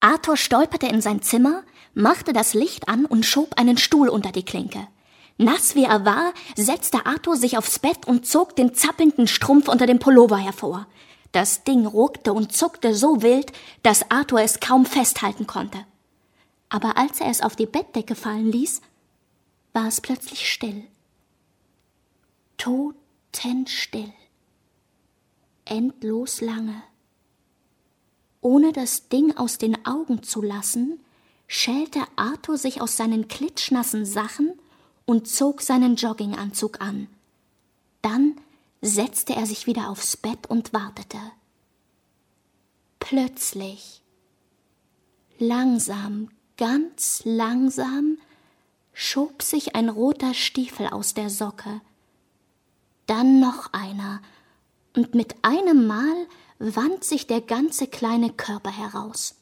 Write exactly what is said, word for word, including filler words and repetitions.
Arthur stolperte in sein Zimmer, machte das Licht an und schob einen Stuhl unter die Klinke. Nass wie er war, setzte Arthur sich aufs Bett und zog den zappelnden Strumpf unter dem Pullover hervor. Das Ding ruckte und zuckte so wild, dass Arthur es kaum festhalten konnte. Aber als er es auf die Bettdecke fallen ließ, war es plötzlich still. Totenstill. Endlos lange. Ohne das Ding aus den Augen zu lassen, schälte Arthur sich aus seinen klitschnassen Sachen und zog seinen Jogginganzug an. Dann setzte er sich wieder aufs Bett und wartete. Plötzlich, langsam, ganz langsam, schob sich ein roter Stiefel aus der Socke. Dann noch einer, und mit einem Mal wand sich der ganze kleine Körper heraus.